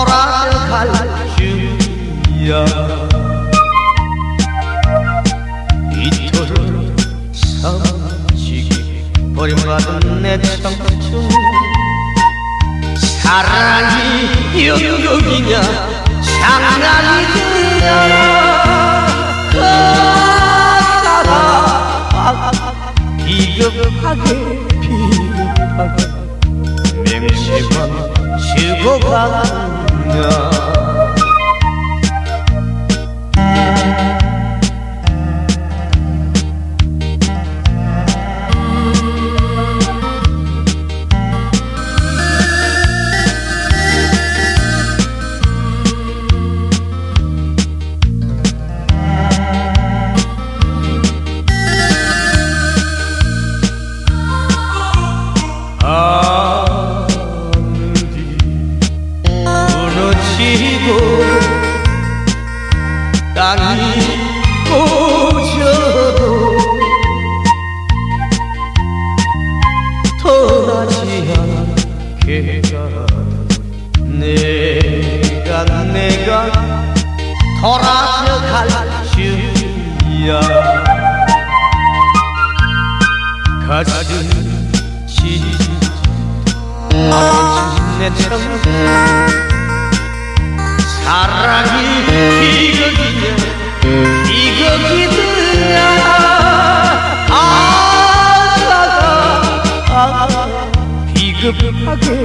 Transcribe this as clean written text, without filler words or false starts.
돌아갈 줄이야. 이토록 섬지게 버림받은 내 청춘, 사랑이 영역이냐 장난이냐. 비겁하게 비겁하게 맹세만 지고 가냐. 하늘이 무너지고 땅이 꺼져도 떠나지 않게 내가 돌아갈 줄이야. 가슴 내 청춘, 사랑이 비극이더라. 비극하게